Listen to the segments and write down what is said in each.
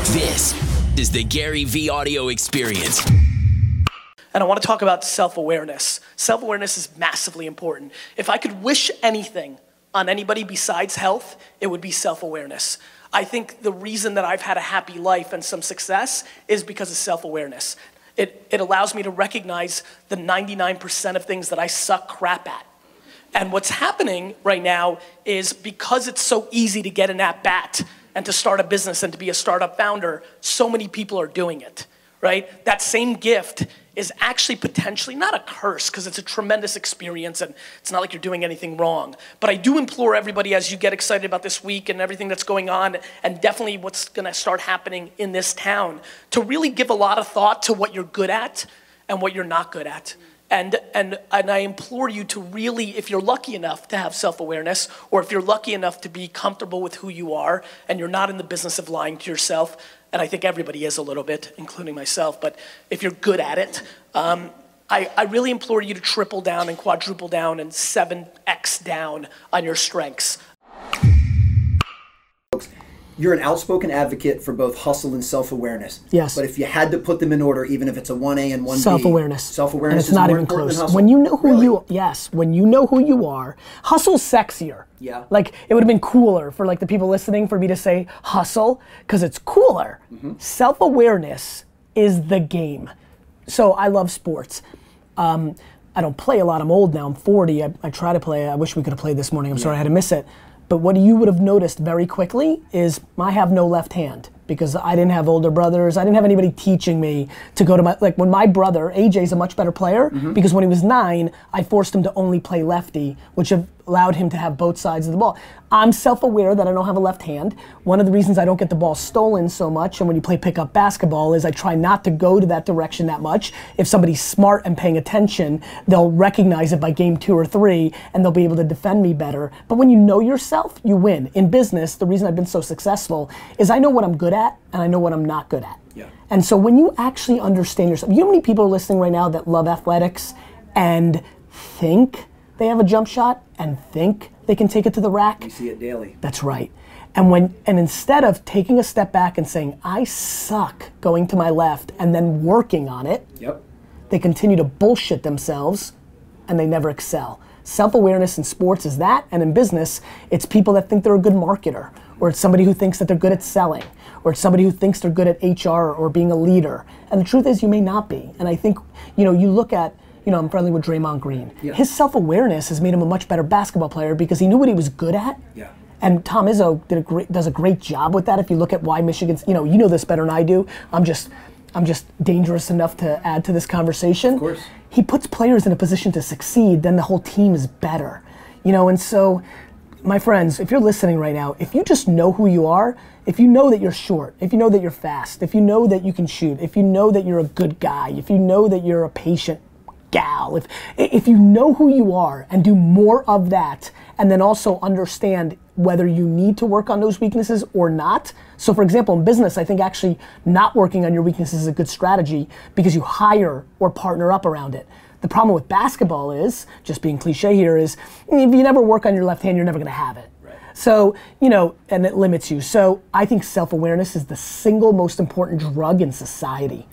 This is the Gary V audio experience. And I want to talk about self-awareness. Self-awareness is massively important. If I could wish anything on anybody besides health, it would be self-awareness. I think the reason that I've had a happy life and some success is because of self-awareness. It allows me to recognize the 99% of things that I suck crap at. And what's happening right now is because it's so easy to get an at-bat and to start a business and to be a startup founder, so many people are doing it, right? That same gift is actually potentially not a curse because it's a tremendous experience and it's not like you're doing anything wrong. But I do implore everybody as you get excited about this week and everything that's going on and definitely what's gonna start happening in this town to really give a lot of thought to what you're good at and what you're not good at. And I implore you to really, if you're lucky enough to have self-awareness, or if you're lucky enough to be comfortable with who you are, and you're not in the business of lying to yourself, and I think everybody is a little bit, including myself, but if you're good at it, I really implore you to triple down and quadruple down and 7x down on your strengths. You're an outspoken advocate for both hustle and self-awareness. Yes. But if you had to put them in order, even if it's a 1A and 1B. Self-awareness. Self-awareness is not more even important close. than hustle? When you know who Really? when you know who you are, hustle's sexier. Yeah. Like, it would have been cooler for like the people listening for me to say hustle, because it's cooler. Mm-hmm. Self-awareness is the game. So I love sports. I don't play a lot. I'm old now. I'm 40. I try to play. I wish we could have played this morning. I'm sorry I had to miss it. But what you would have noticed very quickly is I have no left hand because I didn't have older brothers. I didn't have anybody teaching me to go to my, like when my brother, AJ's a much better player because when he was 9, I forced him to only play lefty, which allowed him to have both sides of the ball. I'm self-aware that I don't have a left hand. One of the reasons I don't get the ball stolen so much, and when you play pickup basketball, is I try not to go to that direction that much. If somebody's smart and paying attention, they'll recognize it by game 2 or 3, and they'll be able to defend me better. But when you know yourself, you win. In business, the reason I've been so successful is I know what I'm good at, and I know what I'm not good at. Yeah. And so when you actually understand yourself, you know how many people are listening right now that love athletics and think they have a jump shot and think they can take it to the rack? You see it daily. That's right. And instead of taking a step back and saying, I suck going to my left and then working on it, Yep. they continue to bullshit themselves and they never excel. Self-awareness in sports is that, and in business, it's people that think they're a good marketer, or it's somebody who thinks that they're good at selling, or it's somebody who thinks they're good at HR or being a leader. And the truth is you may not be. And I think, you look at, I'm friendly with Draymond Green. Yeah. His self-awareness has made him a much better basketball player because he knew what he was good at. Yeah. And Tom Izzo does a great job with that. If you look at why Michigan's, you know this better than I do. I'm just dangerous enough to add to this conversation. Of course. He puts players in a position to succeed, then the whole team is better. And so, my friends, if you're listening right now, if you just know who you are, if you know that you're short, if you know that you're fast, if you know that you can shoot, if you know that you're a good guy, if you know that you're a patient gal, if you know who you are and do more of that, and then also understand whether you need to work on those weaknesses or not. So for example, in business, I think actually not working on your weaknesses is a good strategy because you hire or partner up around it. The problem with basketball is, just being cliche here, is if you never work on your left hand, you're never gonna have it. Right. So, and it limits you. So I think self-awareness is the single most important drug in society.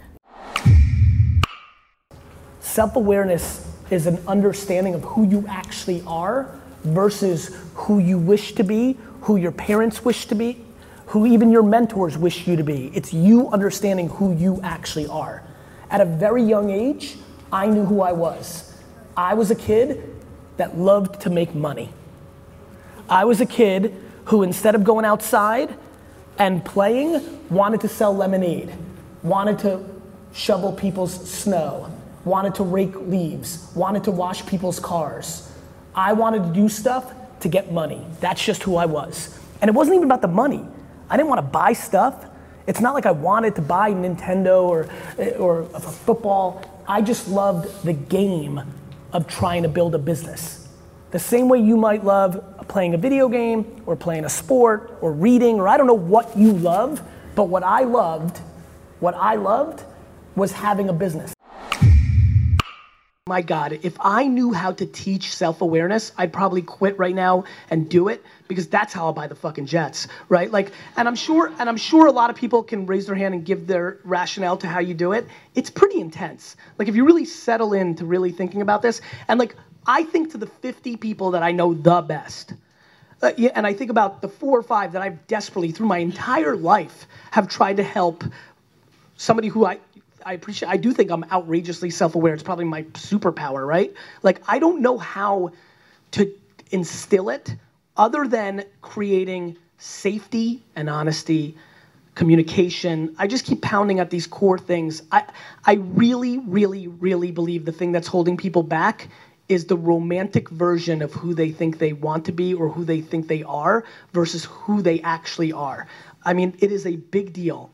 Self-awareness is an understanding of who you actually are versus who you wish to be, who your parents wish to be, who even your mentors wish you to be. It's you understanding who you actually are. At a very young age, I knew who I was. I was a kid that loved to make money. I was a kid who, instead of going outside and playing, wanted to sell lemonade, wanted to shovel people's snow, wanted to rake leaves, wanted to wash people's cars. I wanted to do stuff to get money. That's just who I was. And it wasn't even about the money. I didn't want to buy stuff. It's not like I wanted to buy Nintendo or a football. I just loved the game of trying to build a business. The same way you might love playing a video game or playing a sport or reading, or I don't know what you love, but what I loved was having a business. My God, if I knew how to teach self-awareness, I'd probably quit right now and do it, because that's how I'll buy the fucking jets, right? Like, and I'm sure a lot of people can raise their hand and give their rationale to how you do it. It's pretty intense. Like, if you really settle into really thinking about this, and like, I think to the 50 people that I know the best, yeah, and I think about the 4 or 5 that I've desperately, through my entire life, have tried to help somebody who I appreciate. I do think I'm outrageously self-aware. It's probably my superpower, right? Like, I don't know how to instill it other than creating safety and honesty, communication. I just keep pounding at these core things. I really, really, really believe the thing that's holding people back is the romantic version of who they think they want to be or who they think they are versus who they actually are. I mean, it is a big deal.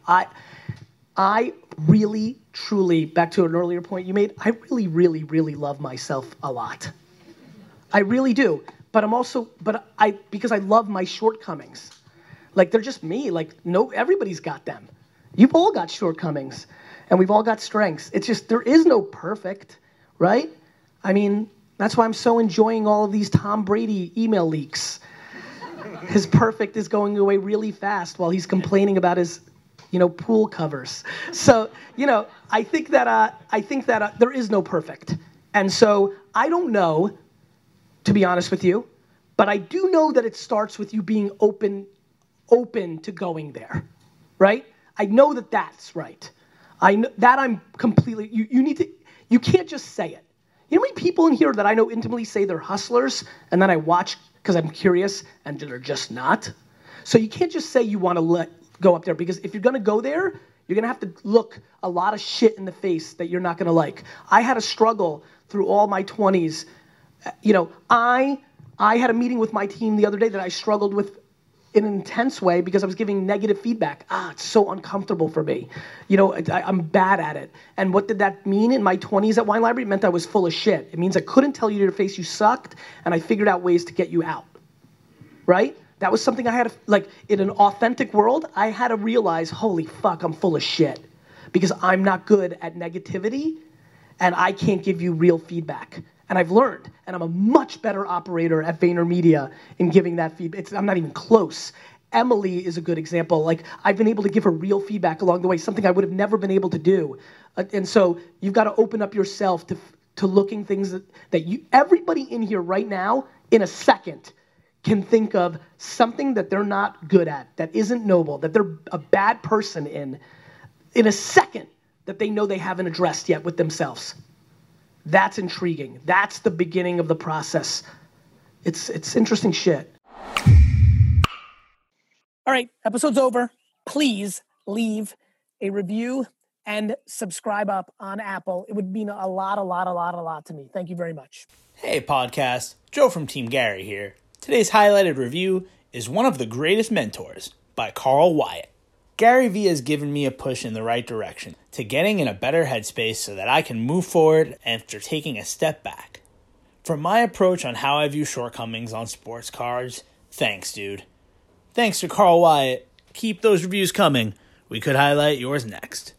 I really, truly, back to an earlier point you made, I really, really, really love myself a lot. I really do. But because I love my shortcomings. Like, they're just me. Like, no, everybody's got them. You've all got shortcomings, and we've all got strengths. It's just, there is no perfect, right? I mean, that's why I'm so enjoying all of these Tom Brady email leaks. His perfect is going away really fast while he's complaining about his pool covers. So, I think that there is no perfect. And so I don't know, to be honest with you, but I do know that it starts with you being open to going there, right? I know that that's right. I know that I'm completely, you can't just say it. You know how many people in here that I know intimately say they're hustlers, and then I watch because I'm curious and they're just not? So you can't just say you want to go up there, because if you're going to go there, you're going to have to look a lot of shit in the face that you're not going to like. I had a struggle through all my 20s. I had a meeting with my team the other day that I struggled with in an intense way because I was giving negative feedback. It's so uncomfortable for me. I'm bad at it. And what did that mean in my 20s at Wine Library? It meant I was full of shit. It means I couldn't tell you to your face you sucked, and I figured out ways to get you out, right? That was something I had to, like, in an authentic world, I had to realize, holy fuck, I'm full of shit, because I'm not good at negativity and I can't give you real feedback. And I've learned, and I'm a much better operator at VaynerMedia in giving that feedback. I'm not even close. Emily is a good example. Like, I've been able to give her real feedback along the way, something I would have never been able to do. And so you've got to open up yourself to looking things that everybody in here right now, in a second, can think of something that they're not good at, that isn't noble, that they're a bad person in a second, that they know they haven't addressed yet with themselves. That's intriguing. That's the beginning of the process. It's interesting shit. All right, episode's over. Please leave a review and subscribe up on Apple. It would mean a lot to me. Thank you very much. Hey podcast, Joe from Team Gary here. Today's highlighted review is One of the Greatest Mentors by Carl Wyatt. Gary Vee has given me a push in the right direction to getting in a better headspace so that I can move forward after taking a step back. From my approach on how I view shortcomings on sports cars, thanks, dude. Thanks to Carl Wyatt. Keep those reviews coming. We could highlight yours next.